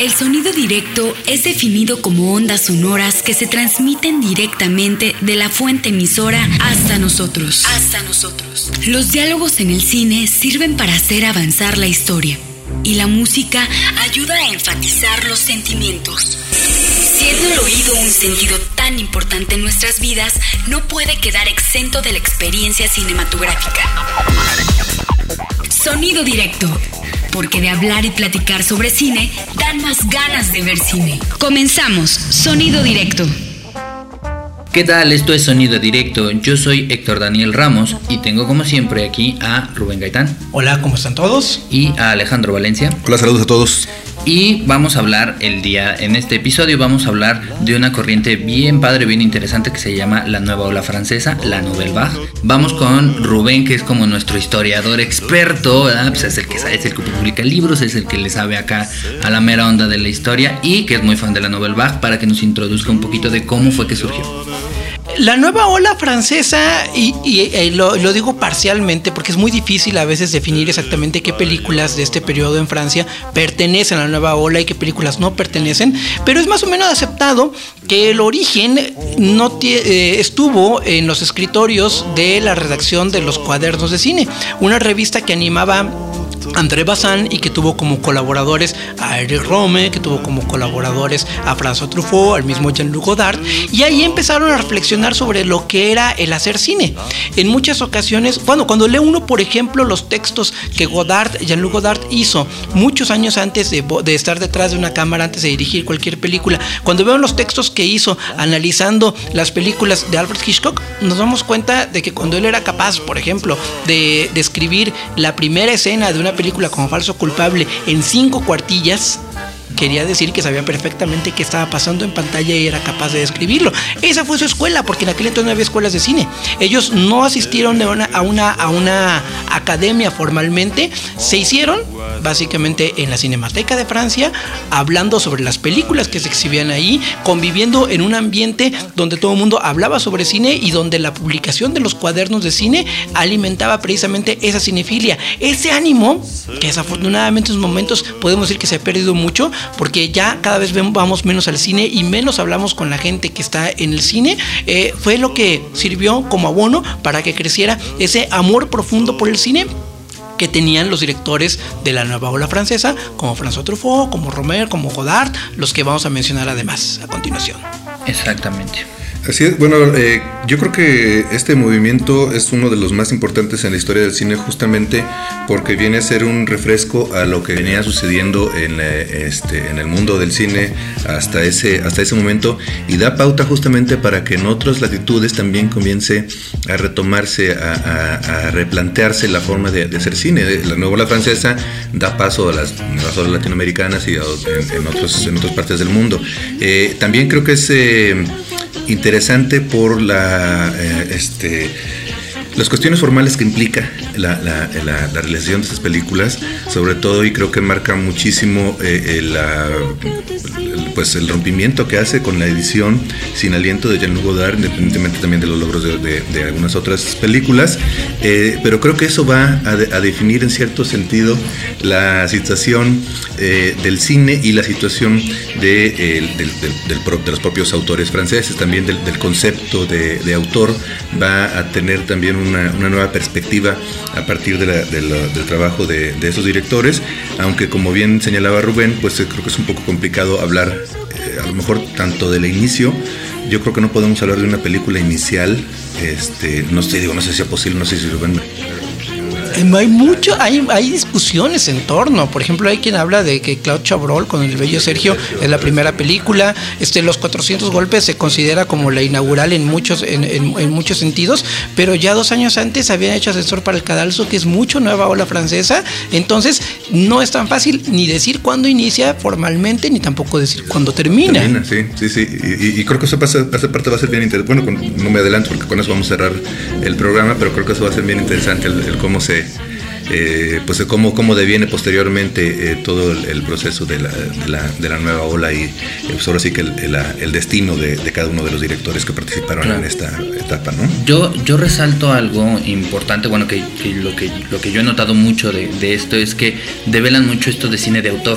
El sonido directo es definido como ondas sonoras que se transmiten directamente de la fuente emisora hasta nosotros. Los diálogos en el cine sirven para hacer avanzar la historia y la música ayuda a enfatizar los sentimientos. Siendo el oído un sentido tan importante en nuestras vidas, no puede quedar exento de la experiencia cinematográfica. Sonido directo, porque de hablar y platicar sobre cine dan más ganas de ver cine. Comenzamos, Sonido Directo. ¿Qué tal? Esto es Sonido Directo. Yo soy Héctor Daniel Ramos y tengo como siempre aquí a Rubén Gaitán. Hola, ¿cómo están todos? Y a Alejandro Valencia. Hola, saludos a todos. Y vamos a hablar en este episodio vamos a hablar de una corriente bien padre, bien interesante que se llama la nueva ola francesa, la Nouvelle Vague. Vamos con Rubén, que es como nuestro historiador experto, ¿verdad? Pues es el que publica libros, es el que le sabe acá a la mera onda de la historia y que es muy fan de la Nouvelle Vague, para que nos introduzca un poquito de cómo fue que surgió. La nueva ola francesa, y lo digo parcialmente porque es muy difícil a veces definir exactamente qué películas de este periodo en Francia pertenecen a la nueva ola y qué películas no pertenecen, pero es más o menos aceptado que el origen estuvo en los escritorios de la redacción de los Cuadernos de Cine, una revista que animaba André Bazin y que tuvo como colaboradores a Eric Rohmer, que tuvo como colaboradores a François Truffaut, al mismo Jean-Luc Godard, y ahí empezaron a reflexionar sobre lo que era el hacer cine. En muchas ocasiones, cuando lee uno, por ejemplo, los textos que Jean-Luc Godard hizo muchos años antes de estar detrás de una cámara, antes de dirigir cualquier película, cuando veo los textos que hizo analizando las películas de Alfred Hitchcock, nos damos cuenta de que cuando él era capaz, por ejemplo, de escribir la primera escena de una película como Falso Culpable en 5 cuartillas, quería decir que sabía perfectamente qué estaba pasando en pantalla y era capaz de describirlo. Esa fue su escuela, porque en aquel entonces no había escuelas de cine. Ellos no asistieron a una academia formalmente, se hicieron básicamente en la Cinemateca de Francia, hablando sobre las películas que se exhibían ahí, conviviendo en un ambiente donde todo el mundo hablaba sobre cine y donde la publicación de los cuadernos de cine alimentaba precisamente esa cinefilia, ese ánimo que desafortunadamente en estos momentos podemos decir que se ha perdido mucho, porque ya cada vez vamos menos al cine y menos hablamos con la gente que está en el cine. Fue lo que sirvió como abono para que creciera ese amor profundo por el cine que tenían los directores de la nueva ola francesa, como François Truffaut, como Rohmer, como Godard, los que vamos a mencionar además a continuación. Exactamente. Así es, bueno, yo creo que este movimiento es uno de los más importantes en la historia del cine, justamente porque viene a ser un refresco a lo que venía sucediendo en el mundo del cine hasta ese momento, y da pauta justamente para que en otras latitudes también comience a retomarse, a replantearse la forma de hacer cine. La nueva ola francesa da paso a las nuevas olas latinoamericanas y en otras partes del mundo. También creo que es interesante por las cuestiones formales que implica la realización de estas películas, sobre todo, y creo que marca muchísimo el rompimiento que hace con la edición sin aliento de Jean-Luc Godard, independientemente también de los logros de algunas otras películas, pero creo que eso va a definir en cierto sentido la situación del cine y la situación de los propios autores franceses, también del concepto de autor. Va a tener también una nueva perspectiva a partir del trabajo de esos directores, aunque como bien señalaba Rubén, pues creo que es un poco complicado hablar a lo mejor tanto del inicio. Yo creo que no podemos hablar de una película inicial, no sé si sea posible, no sé si Rubén. Hay discusiones en torno. Por ejemplo, hay quien habla de que Claude Chabrol con El Bello Sergio es la primera película. Los 400 golpes se considera como la inaugural en muchos sentidos, pero ya 2 años antes habían hecho Ascensor para el Cadalso, que es mucho nueva ola francesa. Entonces no es tan fácil ni decir cuándo inicia formalmente, ni tampoco decir cuándo termina. Sí. Y creo que esa parte va a ser bien interesante. Bueno, no me adelanto porque con eso vamos a cerrar el programa, pero creo que eso va a ser bien interesante, el cómo se cómo deviene posteriormente todo el proceso de la nueva ola y pues ahora sí que el destino de cada uno de los directores que participaron en esta etapa, ¿no? Yo resalto algo importante, bueno, lo que yo he notado mucho de esto es que develan mucho esto de cine de autor.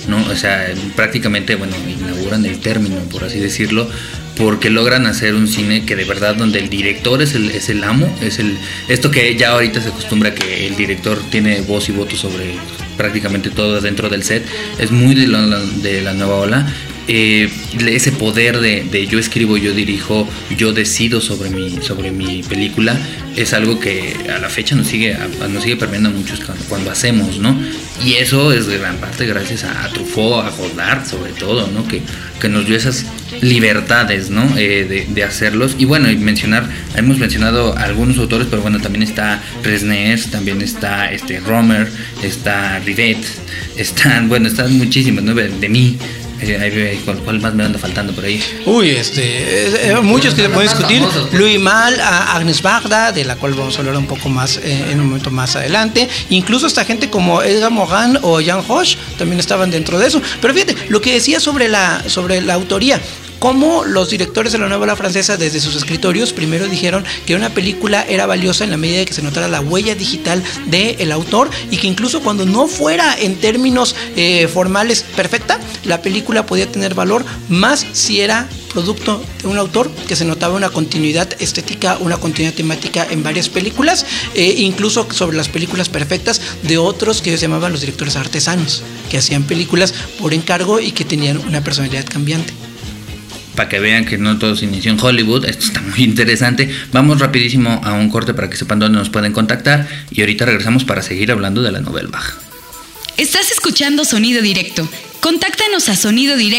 ¿no? O sea, prácticamente, bueno, inauguran el término, por así decirlo, porque logran hacer un cine que de verdad, donde el director es el amo, esto que ya ahorita se acostumbra que el director tiene voz y voto sobre prácticamente todo dentro del set, es muy de la nueva ola. Ese poder de yo escribo, yo dirijo, yo decido sobre mi película, es algo que a la fecha nos sigue permeando mucho cuando hacemos, ¿no? Y eso es de gran parte gracias a Truffaut, a Godard sobre todo, ¿no? Que nos dio esas libertades, ¿no? De hacerlos. Y bueno, hemos mencionado algunos autores, pero bueno, también está Resnais, también está Romer, está Rivet, están muchísimos, ¿no? De mí. ¿Cuál más me anda faltando por ahí? Uy, muchos que se pueden discutir. Louis Malle, Agnes Varda, de la cual vamos a hablar un poco más en un momento más adelante. Incluso esta gente como Edgar Morin o Jean Roche también estaban dentro de eso. Pero fíjate, lo que decía sobre la autoría. Cómo los directores de la nueva ola francesa desde sus escritorios primero dijeron que una película era valiosa en la medida de que se notara la huella digital del autor, y que incluso cuando no fuera en términos formales perfecta, la película podía tener valor más si era producto de un autor, que se notaba una continuidad estética, una continuidad temática en varias películas, incluso sobre las películas perfectas de otros que ellos llamaban los directores artesanos, que hacían películas por encargo y que tenían una personalidad cambiante. Para que vean que no todo se inició en Hollywood. Esto está muy interesante. Vamos rapidísimo a un corte para que sepan dónde nos pueden contactar, y ahorita regresamos para seguir hablando de la Nouvelle Vague. Estás escuchando Sonido Directo. Contáctanos a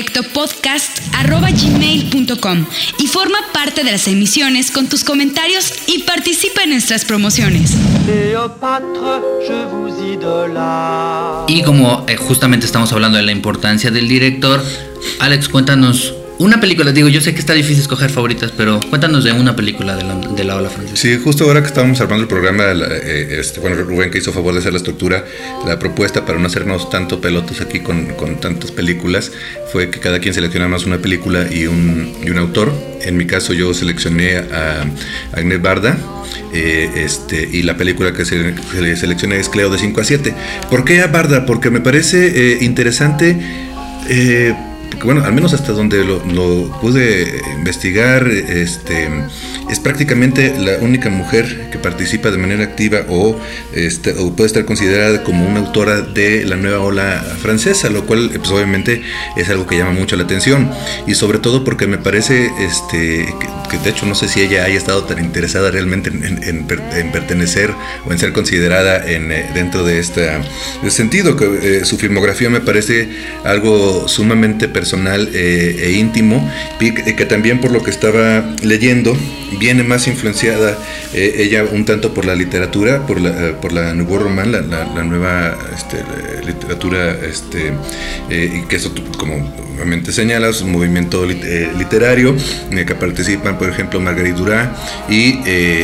sonidodirectopodcast@gmail.com y forma parte de las emisiones con tus comentarios y participa en nuestras promociones. Y como justamente estamos hablando de la importancia del director, Alex, cuéntanos una película. Digo, yo sé que está difícil escoger favoritas, pero cuéntanos de una película de la ola francesa. Sí, justo ahora que estábamos armando el programa, Rubén, que hizo favor de hacer la estructura, la propuesta para no hacernos tanto pelotas aquí con tantas películas, fue que cada quien selecciona más una película y un autor. En mi caso yo seleccioné a Agnès Varda, y la película que seleccioné es Cleo de 5 a 7. ¿Por qué a Varda? Porque me parece interesante, porque bueno, al menos hasta donde lo pude investigar, es prácticamente la única mujer que participa de manera activa o puede estar considerada como una autora de la nueva ola francesa, lo cual pues obviamente es algo que llama mucho la atención, y sobre todo porque me parece que de hecho no sé si ella haya estado tan interesada realmente en pertenecer o en ser considerada dentro de este sentido, que su filmografía me parece algo sumamente personal e íntimo, que también, por lo que estaba leyendo, viene más influenciada ella un tanto por la literatura, por la Nouveau Roman, la nueva literatura, y que eso, como obviamente señalas, un movimiento literario en el que participan, por ejemplo, Marguerite Duras, y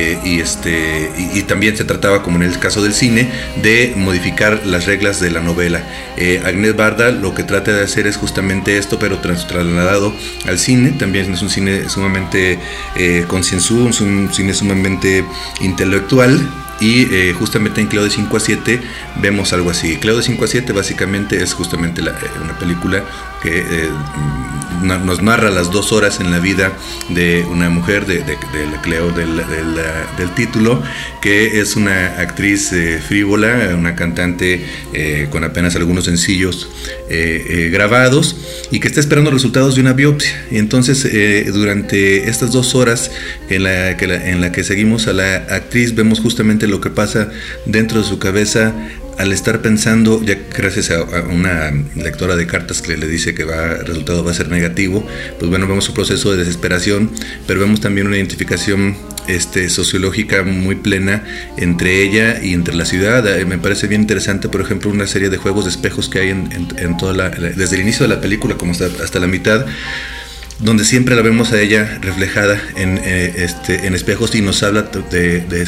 también se trataba, como en el caso del cine, de modificar las reglas de la novela. Agnès Varda lo que trata de hacer es justamente esto, pero trasladado al cine. También es un cine sumamente concienzudo, un cine sumamente intelectual, y justamente en Cleo de 5 a 7 vemos algo así. Cleo de 5 a 7 básicamente es justamente una película que nos narra las 2 horas en la vida de una mujer, de la Cleo del título, que es una actriz frívola, una cantante con apenas algunos sencillos grabados, y que está esperando resultados de una biopsia. Y entonces durante estas 2 horas en la que seguimos a la actriz, vemos justamente lo que pasa dentro de su cabeza al estar pensando, ya gracias a una lectora de cartas que le dice que el resultado va a ser negativo. Pues bueno, vemos su proceso de desesperación, pero vemos también una identificación sociológica muy plena entre ella y entre la ciudad. Me parece bien interesante, por ejemplo, una serie de juegos de espejos que hay en toda desde el inicio de la película como hasta la mitad, donde siempre la vemos a ella reflejada en espejos y nos habla de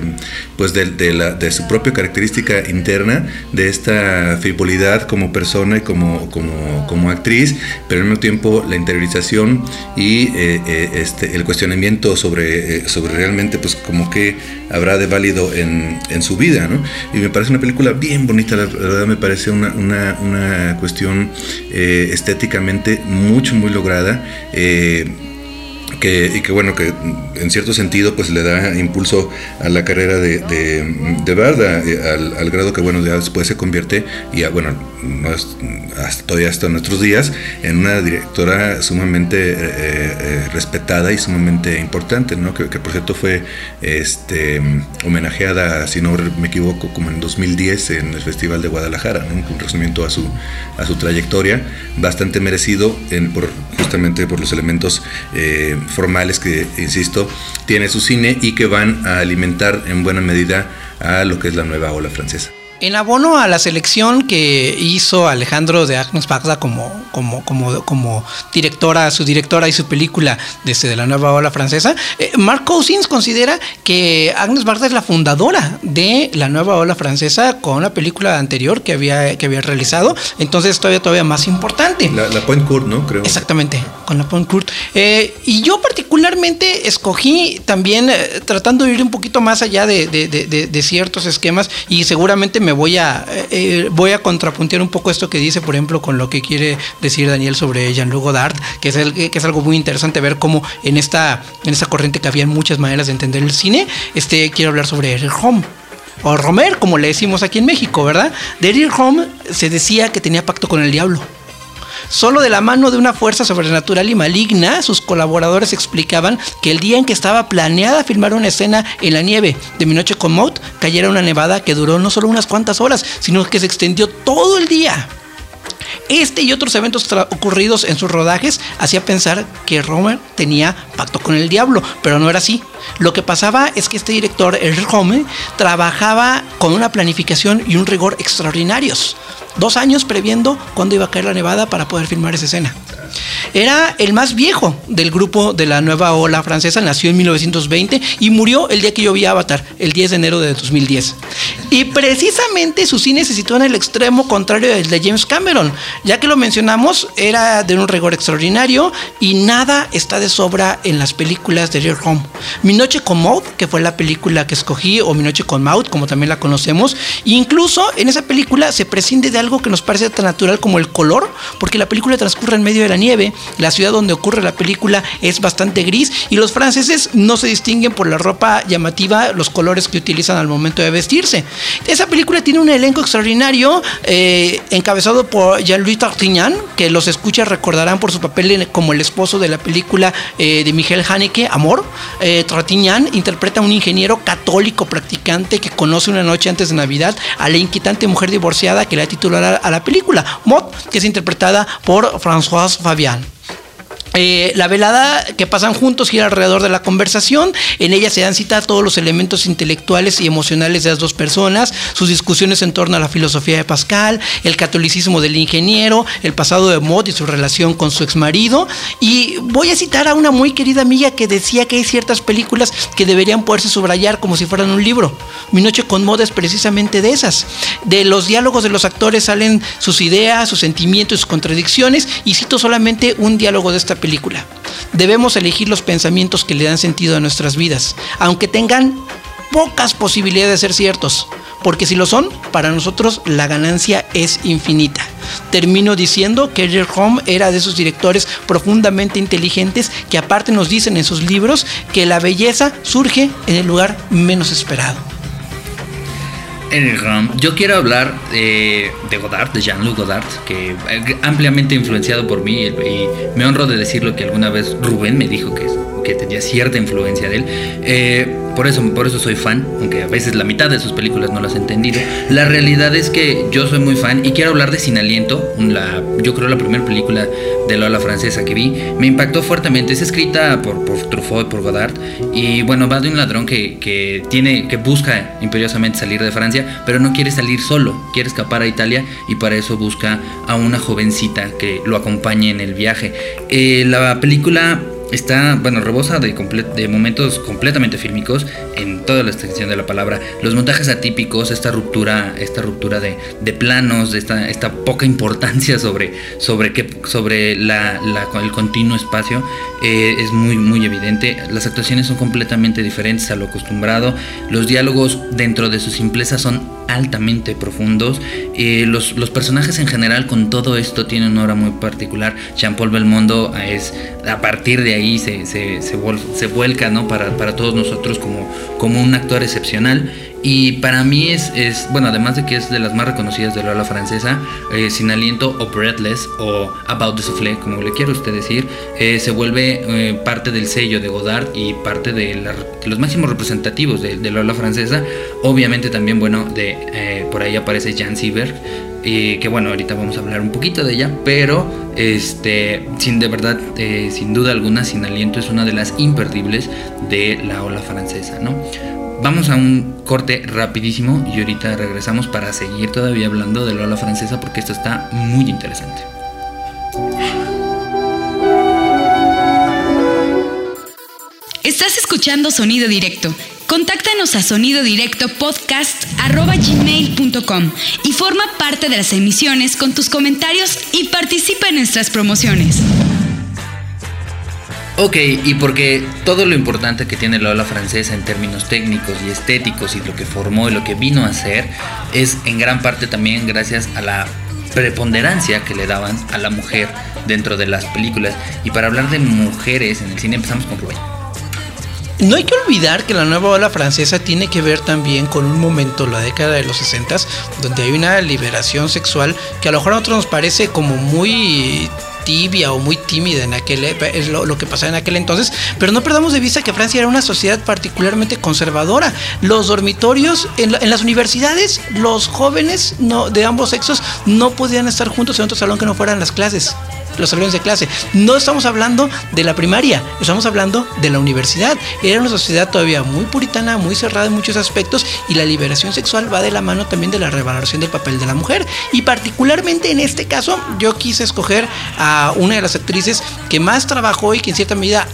su propia característica interna, de esta frivolidad como persona y como actriz, pero al mismo tiempo la interiorización y el cuestionamiento sobre realmente pues como que habrá de válido en su vida, ¿no? Y me parece una película bien bonita, la verdad me parece una cuestión estéticamente muy lograda, que en cierto sentido pues le da impulso a la carrera de Varda, al grado que ya después se convierte todavía hasta nuestros días en una directora sumamente respetada y sumamente importante, ¿no? Que por cierto fue homenajeada, si no me equivoco, como en 2010 en el Festival de Guadalajara, ¿no? Un reconocimiento a su trayectoria bastante merecido justamente por los elementos formales que, insisto, tiene su cine y que van a alimentar en buena medida a lo que es la nueva ola francesa. En abono a la selección que hizo Alejandro de Agnes Varda como directora, su directora y su película de la nueva ola francesa, Mark Cousins considera que Agnes Varda es la fundadora de la nueva ola francesa con una película anterior que había realizado, entonces todavía más importante. La Pointe-Courte, ¿no? Creo. Exactamente, con la Pointe-Courte. Y yo particularmente escogí también, tratando de ir un poquito más allá de ciertos esquemas, y seguramente me voy a contrapuntear un poco esto que dice, por ejemplo, con lo que quiere decir Daniel sobre Jean-Luc Godard, que es algo muy interesante ver cómo en esta corriente que había muchas maneras de entender el cine. Quiero hablar sobre Eric Rohmer, o Romer, como le decimos aquí en México, ¿verdad? De Eric Rohmer se decía que tenía pacto con el diablo. Solo de la mano de una fuerza sobrenatural y maligna, sus colaboradores explicaban que el día en que estaba planeada filmar una escena en la nieve de Mi noche con Maud, cayera una nevada que duró no solo unas cuantas horas, sino que se extendió todo el día. Este y otros eventos ocurridos en sus rodajes hacía pensar que Rohmer tenía pacto con el diablo, pero no era así. Lo que pasaba es que este director, Eric Rohmer, trabajaba con una planificación y un rigor extraordinarios. 2 años previendo cuándo iba a caer la nevada para poder filmar esa escena. Era el más viejo del grupo de la nueva ola francesa, nació en 1920 y murió el día que yo vi Avatar, el 10 de enero de 2010. Y precisamente su cine se situó en el extremo contrario del de James Cameron. Ya que lo mencionamos, era de un rigor extraordinario y nada está de sobra en las películas de Eric Rohmer. Mi noche con Maud, que fue la película que escogí, o Mi noche con Maud, como también la conocemos, incluso en esa película se prescinde de algo que nos parece tan natural como el color, porque la película transcurre en medio de la nieve, la ciudad donde ocurre la película es bastante gris y los franceses no se distinguen por la ropa llamativa, los colores que utilizan al momento de vestirse. Esa película tiene un elenco extraordinario, encabezado por Jean-Louis Trintignant, que los escuchas recordarán por su papel como el esposo de la película de Michael Haneke, Amor. Trintignant interpreta a un ingeniero católico practicante que conoce una noche antes de Navidad a la inquietante mujer divorciada que le da título a la película, Maud, que es interpretada por Françoise Fabian. La velada que pasan juntos gira alrededor de la conversación. En ella se dan cita a todos los elementos intelectuales y emocionales de las dos personas, sus discusiones en torno a la filosofía de Pascal, el catolicismo del ingeniero, el pasado de Maud y su relación con su exmarido. Y voy a citar a una muy querida amiga que decía que hay ciertas películas que deberían poderse subrayar como si fueran un libro. Mi noche con Maud es precisamente de esas. De los diálogos de los actores salen sus ideas, sus sentimientos y sus contradicciones, y cito solamente un diálogo de esta película. Debemos elegir los pensamientos que le dan sentido a nuestras vidas, aunque tengan pocas posibilidades de ser ciertos, porque si lo son, para nosotros la ganancia es infinita. Termino diciendo que Eric Rohmer era de esos directores profundamente inteligentes que aparte nos dicen en sus libros que la belleza surge en el lugar menos esperado. Yo quiero hablar de Godard, de Jean-Luc Godard, que ampliamente influenciado por mí, y me honro de decirlo que alguna vez Rubén me dijo que que tenía cierta influencia de él. Por eso soy fan, aunque a veces la mitad de sus películas no las he entendido. La realidad es que yo soy muy fan y quiero hablar de Sin Aliento, yo creo la primera película de la ola francesa que vi. Me impactó fuertemente. Es escrita por Truffaut y por Godard, y bueno, va de un ladrón que busca imperiosamente salir de Francia, pero no quiere salir solo, quiere escapar a Italia, y para eso busca a una jovencita que lo acompañe en el viaje. La película está, rebosa de momentos completamente fílmicos en toda la extensión de la palabra. Los montajes atípicos, esta ruptura de planos, de esta poca importancia sobre el continuo espacio, es muy, muy evidente. Las actuaciones son completamente diferentes a lo acostumbrado. Los diálogos, dentro de su simpleza, son altamente profundos. Los personajes en general, con todo esto, tienen una aura muy particular. Jean-Paul Belmondo a partir de ahí se vuelca, ¿no? para todos nosotros como un actor excepcional. Y para mí es además de que es de las más reconocidas de la ola francesa, Sin Aliento o Breathless o About the Soufflé, como le quiera usted decir, se vuelve parte del sello de Godard y parte de los máximos representativos de la ola francesa. Obviamente también, por ahí aparece Jean Seberg, que ahorita vamos a hablar un poquito de ella, pero sin duda alguna, Sin Aliento es una de las imperdibles de la ola francesa, ¿no? Vamos a un corte rapidísimo y ahorita regresamos para seguir todavía hablando de la ola francesa, porque esto está muy interesante. Estás escuchando Sonido Directo. Contáctanos a sonidodirectopodcast@gmail.com y forma parte de las emisiones con tus comentarios y participa en nuestras promociones. Ok, y porque todo lo importante que tiene la ola francesa en términos técnicos y estéticos y lo que formó y lo que vino a ser, es en gran parte también gracias a la preponderancia que le daban a la mujer dentro de las películas. Y para hablar de mujeres en el cine, empezamos con Rubén. No hay que olvidar que la nueva ola francesa tiene que ver también con un momento, la década de los 60, donde hay una liberación sexual que a lo mejor a nosotros nos parece como muy tibia o muy tímida es lo que pasaba en aquel entonces, pero no perdamos de vista que Francia era una sociedad particularmente conservadora. Los dormitorios en las universidades, los jóvenes de ambos sexos no podían estar juntos en otro salón que no fueran los salones de clase. No estamos hablando de la primaria, estamos hablando de la universidad. Era una sociedad todavía muy puritana, muy cerrada en muchos aspectos, y la liberación sexual va de la mano también de la revaloración del papel de la mujer. Y particularmente en este caso, yo quise escoger a una de las actrices que más trabajó y que en cierta medida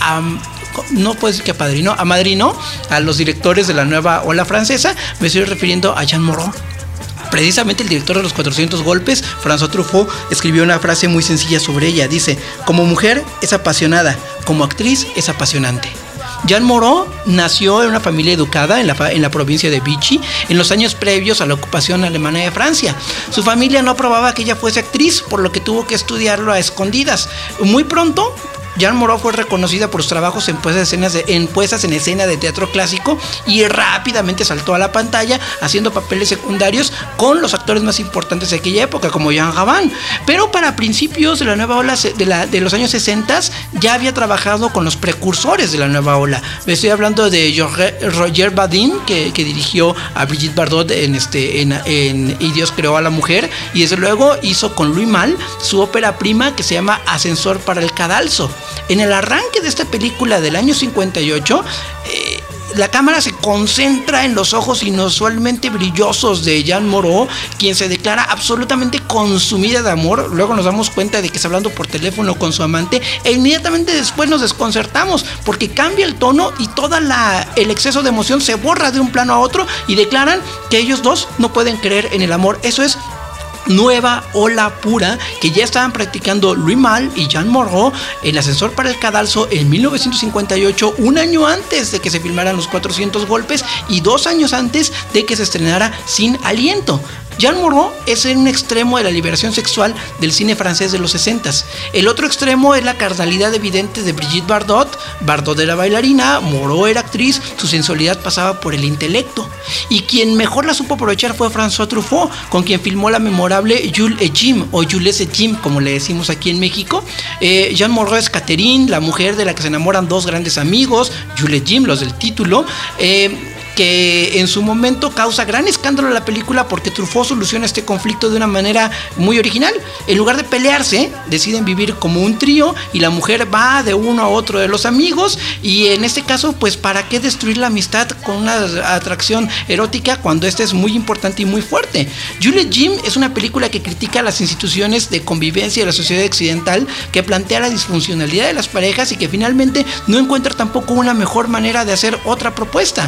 no puedo decir que amadrinó a los directores de la nueva ola francesa. Me estoy refiriendo a Jean Moreau. Precisamente el director de Los 400 golpes, François Truffaut, escribió una frase muy sencilla sobre ella. Dice: como mujer es apasionada, como actriz es apasionante. Jean Moreau nació en una familia educada en la provincia de Vichy en los años previos a la ocupación alemana de Francia. Su familia no aprobaba que ella fuese actriz, por lo que tuvo que estudiarlo a escondidas. Muy pronto, Jean Moreau fue reconocida por sus trabajos en puestas en escena de teatro clásico, y rápidamente saltó a la pantalla haciendo papeles secundarios con los actores más importantes de aquella época, como Jean Gabin. Pero para principios de la nueva ola de los años 60 ya había trabajado con los precursores de la nueva ola. Me estoy hablando de Roger Vadim, que dirigió a Brigitte Bardot en Y Dios creó a la mujer, y desde luego hizo con Louis Malle su ópera prima que se llama Ascensor para el cadalso. En el arranque de esta película del año 58, la cámara se concentra en los ojos inusualmente brillosos de Jean Moreau, quien se declara absolutamente consumida de amor. Luego nos damos cuenta de que está hablando por teléfono con su amante, e inmediatamente después nos desconcertamos porque cambia el tono y todo el exceso de emoción se borra de un plano a otro, y declaran que ellos dos no pueden creer en el amor. Eso es nueva ola pura que ya estaban practicando Louis Malle y Jean Moreau en Ascensor para el cadalso en 1958, un año antes de que se filmaran Los 400 golpes y 2 años antes de que se estrenara Sin Aliento. Jean Moreau es un extremo de la liberación sexual del cine francés de los 60s. El otro extremo es la carnalidad evidente de Brigitte Bardot. Bardot era bailarina, Moreau era actriz, su sensualidad pasaba por el intelecto. Y quien mejor la supo aprovechar fue François Truffaut, con quien filmó la memorable Jules et Jim, o Jules et Jim, como le decimos aquí en México. Jean Moreau es Catherine, la mujer de la que se enamoran dos grandes amigos, Jules et Jim, los del título, que en su momento causa gran escándalo en la película porque Truffaut soluciona este conflicto de una manera muy original. En lugar de pelearse, deciden vivir como un trío y la mujer va de uno a otro de los amigos, y en este caso, pues ¿para qué destruir la amistad con una atracción erótica cuando esta es muy importante y muy fuerte? Jules et Jim es una película que critica las instituciones de convivencia de la sociedad occidental, que plantea la disfuncionalidad de las parejas y que finalmente no encuentra tampoco una mejor manera de hacer otra propuesta.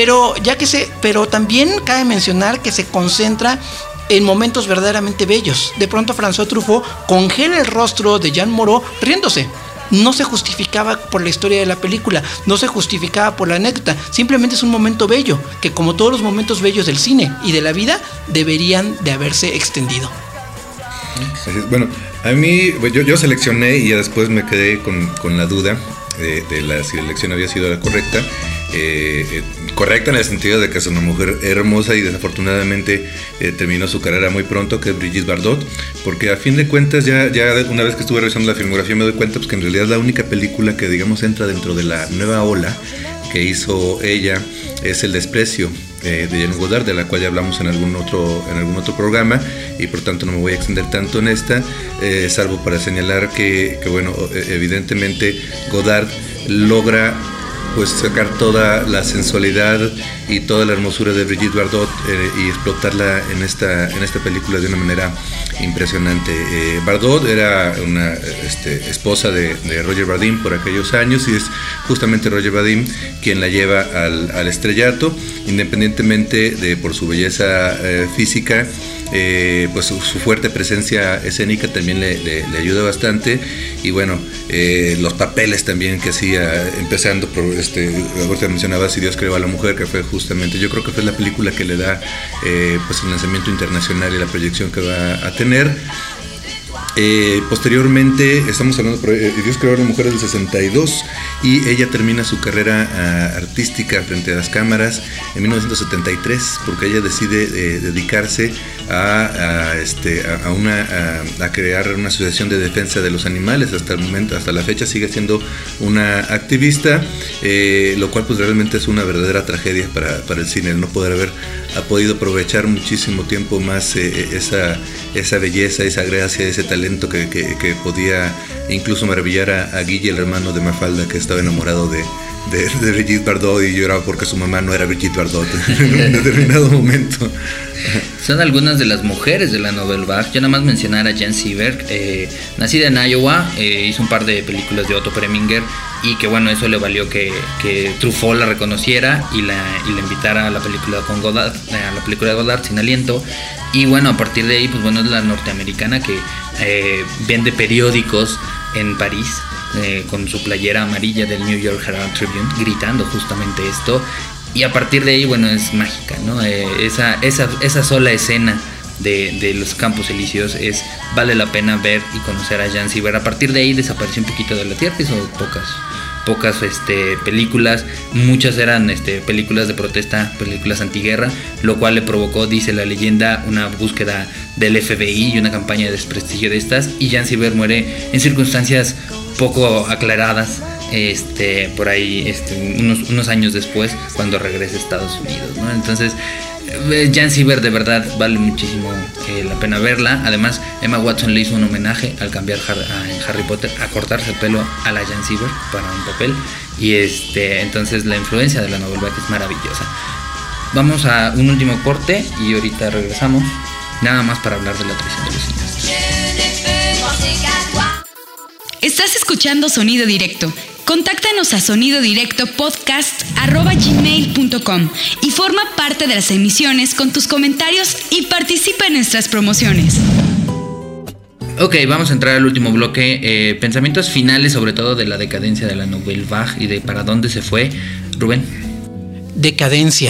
Pero también cabe mencionar que se concentra en momentos verdaderamente bellos. De pronto François Truffaut congela el rostro de Jean Moreau riéndose. No se justificaba por la historia de la película, no se justificaba por la anécdota, simplemente es un momento bello, que como todos los momentos bellos del cine y de la vida, deberían de haberse extendido. Bueno, a mí, yo seleccioné y ya después me quedé con la duda de si la elección había sido la correcta. Correcta en el sentido de que es una mujer hermosa y desafortunadamente terminó su carrera muy pronto, que es Brigitte Bardot, porque a fin de cuentas ya una vez que estuve revisando la filmografía me doy cuenta pues, que en realidad la única película que digamos entra dentro de la nueva ola que hizo ella es El desprecio de Jean Godard, de la cual ya hablamos en algún otro programa, y por tanto no me voy a extender tanto en esta, salvo para señalar que bueno, evidentemente Godard logra pues sacar toda la sensualidad y toda la hermosura de Brigitte Bardot y explotarla en esta película de una manera impresionante. Bardot era una esposa de Roger Vadim por aquellos años, y es justamente Roger Vadim quien la lleva al estrellato, independientemente de por su belleza física. Pues su fuerte presencia escénica también le ayuda bastante, y bueno, los papeles también que hacía, empezando por ahorita mencionaba Si Dios creó a la mujer, que fue justamente, yo creo que fue la película que le da pues el lanzamiento internacional y la proyección que va a tener. Posteriormente, estamos hablando de Dios creó a la mujer del 62, y ella termina su carrera artística frente a las cámaras en 1973, porque ella decide dedicarse a crear una asociación de defensa de los animales. Hasta el momento, hasta la fecha sigue siendo una activista, lo cual pues realmente es una verdadera tragedia para el cine, el no poder haber podido aprovechar muchísimo tiempo más esa belleza, esa gracia, ese talento que podía incluso maravillar a Guille, el hermano de Mafalda, que estaba enamorado de Brigitte Bardot y lloraba porque su mamá no era Brigitte Bardot en un determinado momento. Son algunas de las mujeres de la Nouvelle Vague. Yo nada más mencionar a Jean Seberg, nacida en Iowa, hizo un par de películas de Otto Preminger, y que bueno, eso le valió que Truffaut la reconociera y la invitara a la película con Godard, a la película de Godard, Sin aliento. Y bueno, a partir de ahí, pues bueno, es la norteamericana que vende periódicos en París, con su playera amarilla del New York Herald Tribune, gritando justamente esto. Y a partir de ahí, bueno, es mágica, ¿no? Esa sola escena de los Campos Elíseos vale la pena ver y conocer a Jean Seberg. A partir de ahí desapareció un poquito de la tierra, hizo pocas películas, muchas eran películas de protesta, películas antiguerra, lo cual le provocó, dice la leyenda, una búsqueda del FBI y una campaña de desprestigio de estas, y Jean Seberg muere en circunstancias poco aclaradas, por ahí unos años después, cuando regresa a Estados Unidos, ¿no? Entonces Jean Seberg de verdad vale muchísimo la pena verla. Además, Emma Watson le hizo un homenaje al cambiar en Harry Potter a cortarse el pelo a la Jean Seberg para un papel, y entonces la influencia de la Nouvelle Vague es maravillosa. Vamos a un último corte y ahorita regresamos, nada más para hablar de la traición de los niños. Estás escuchando Sonido Directo. Contáctanos a sonidodirectopodcast@gmail.com y forma parte de las emisiones con tus comentarios y participa en nuestras promociones. Ok, vamos a entrar al último bloque. Pensamientos finales, sobre todo de la decadencia de la Nouvelle Vague y de para dónde se fue. Rubén. Decadencia.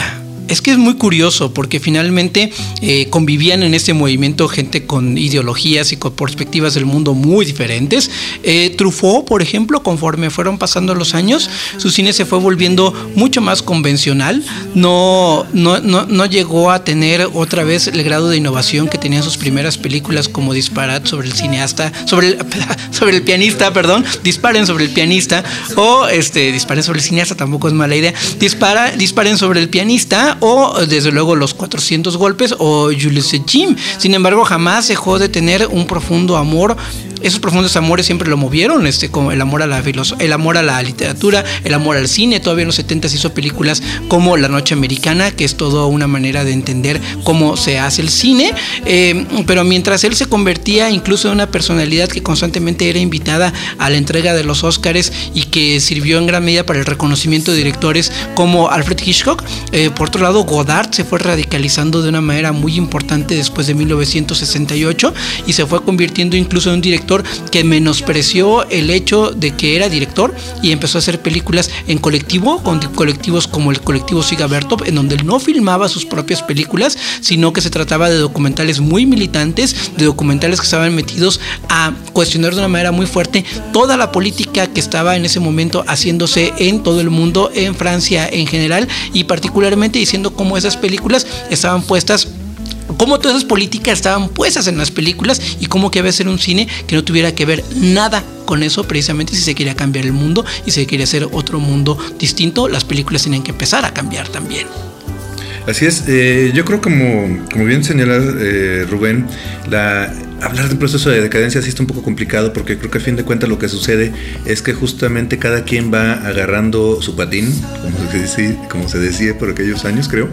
Es que es muy curioso porque finalmente convivían en este movimiento gente con ideologías y con perspectivas del mundo muy diferentes. Truffaut, por ejemplo, conforme fueron pasando los años, su cine se fue volviendo mucho más convencional. No llegó a tener otra vez el grado de innovación que tenían sus primeras películas, como Disparat sobre el cineasta, sobre el pianista, perdón, Disparen sobre el pianista, o Disparen sobre el cineasta, tampoco es mala idea. Disparen sobre el pianista, o desde luego Los 400 golpes, o Jules Jim. Sin embargo, jamás dejó de tener un profundo amor. Esos profundos amores siempre lo movieron, como el amor a la literatura, el amor al cine. Todavía en los 70s hizo películas como La Noche Americana, que es toda una manera de entender cómo se hace el cine. Pero mientras él se convertía incluso en una personalidad que constantemente era invitada a la entrega de los Óscares y que sirvió en gran medida para el reconocimiento de directores como Alfred Hitchcock, por otro lado, Godard se fue radicalizando de una manera muy importante después de 1968 y se fue convirtiendo incluso en un director que menospreció el hecho de que era director y empezó a hacer películas en colectivo, con colectivos como el colectivo Siga Bertov, en donde él no filmaba sus propias películas, sino que se trataba de documentales muy militantes, de documentales que estaban metidos a cuestionar de una manera muy fuerte toda la política que estaba en ese momento haciéndose en todo el mundo, en Francia en general, y particularmente diciendo cómo esas películas estaban puestas, cómo todas esas políticas estaban puestas en las películas y cómo que iba a ser un cine que no tuviera que ver nada con eso, precisamente si se quería cambiar el mundo y se quería hacer otro mundo distinto, las películas tienen que empezar a cambiar también. Así es, yo creo como bien señala Rubén, hablar de un proceso de decadencia sí está un poco complicado, porque creo que a fin de cuentas lo que sucede es que justamente cada quien va agarrando su patín, como se decía por aquellos años, creo,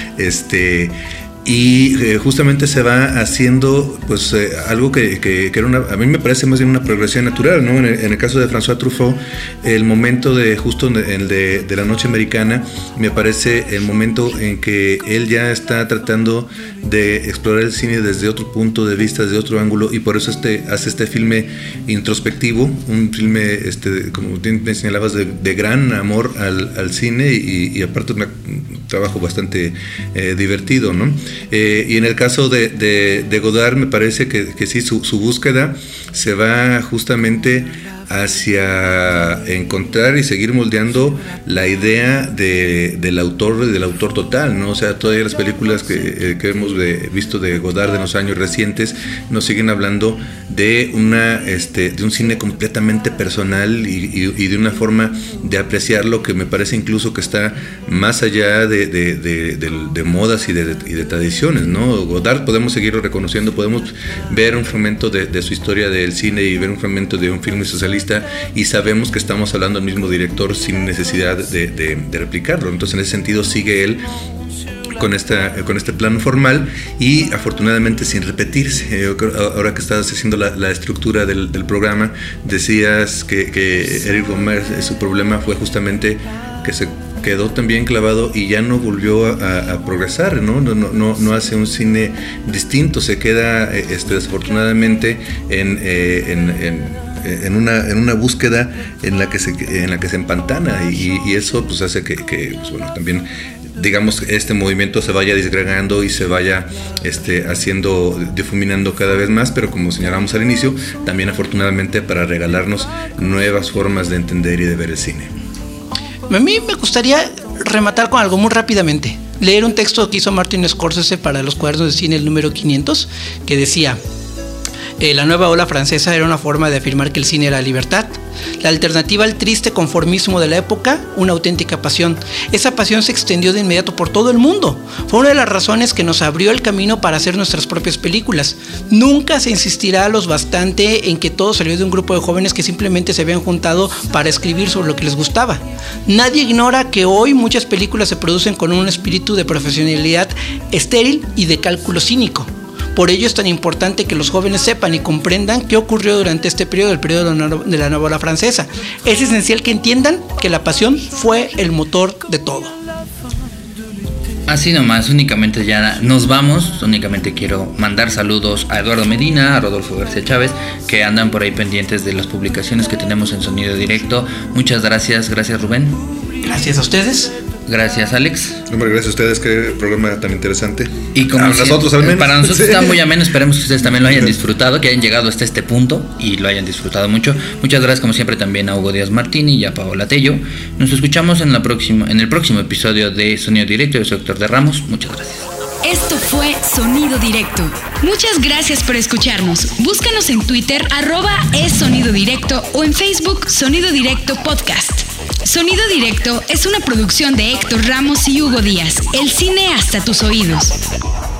y justamente se va haciendo pues algo que era a mí me parece más bien una progresión natural, ¿no? En el caso de François Truffaut, el momento de justo el de La Noche Americana me parece el momento en que él ya está tratando de explorar el cine desde otro punto de vista, desde otro ángulo, y por eso hace este filme introspectivo, un filme como me señalabas de gran amor al cine y aparte un trabajo bastante divertido, ¿no? Y en el caso de Godard me parece que sí, su búsqueda se va justamente hacia encontrar y seguir moldeando la idea del autor total, ¿no? O sea, todas las películas que hemos visto de Godard en los años recientes nos siguen hablando de un cine completamente personal y de una forma de apreciarlo que me parece incluso que está más allá de modas y de tradiciones, ¿no? Godard podemos seguirlo reconociendo, podemos ver un fragmento de su historia del cine y ver un fragmento de un filme socialista y sabemos que estamos hablando del mismo director sin necesidad de replicarlo. Entonces, en ese sentido, sigue él con este plano formal y afortunadamente sin repetirse. Ahora que estabas haciendo la estructura del programa, decías que Eric Rohmer, su problema fue justamente que se quedó también clavado y ya no volvió a progresar, ¿no? No hace un cine distinto, se queda desafortunadamente en una búsqueda en la que se empantana y eso pues hace que pues, bueno, también digamos este movimiento se vaya disgregando y se vaya difuminando cada vez más, pero como señalamos al inicio, también afortunadamente para regalarnos nuevas formas de entender y de ver el cine. A mí me gustaría rematar con algo muy rápidamente. Leer un texto que hizo Martin Scorsese para los cuadernos de cine, el número 500, que decía: la nueva ola francesa era una forma de afirmar que el cine era libertad. La alternativa al triste conformismo de la época, una auténtica pasión. Esa pasión se extendió de inmediato por todo el mundo. Fue una de las razones que nos abrió el camino para hacer nuestras propias películas. Nunca se insistirá lo bastante en que todo salió de un grupo de jóvenes que simplemente se habían juntado para escribir sobre lo que les gustaba. Nadie ignora que hoy muchas películas se producen con un espíritu de profesionalidad estéril y de cálculo cínico. Por ello es tan importante que los jóvenes sepan y comprendan qué ocurrió durante este periodo, el periodo de la nueva ola francesa. Es esencial que entiendan que la pasión fue el motor de todo. Así nomás, únicamente ya nos vamos. Únicamente quiero mandar saludos a Eduardo Medina, a Rodolfo García Chávez, que andan por ahí pendientes de las publicaciones que tenemos en Sonido Directo. Muchas gracias Rubén. Gracias a ustedes. Gracias, Alex. Hombre, gracias a ustedes, qué programa tan interesante. Y como nosotros al menos. Para nosotros está muy ameno, esperemos que ustedes también lo hayan disfrutado, que hayan llegado hasta este punto y lo hayan disfrutado mucho. Muchas gracias como siempre también a Hugo Díaz Martini y a Paola Tello. Nos escuchamos en el próximo episodio de Sonido Directo. Yo soy Héctor de Ramos. Muchas gracias. Esto fue Sonido Directo. Muchas gracias por escucharnos. Búscanos en Twitter @esSonidoDirecto o en Facebook Sonido Directo Podcast. Sonido Directo es una producción de Héctor Ramos y Hugo Díaz. El cine hasta tus oídos.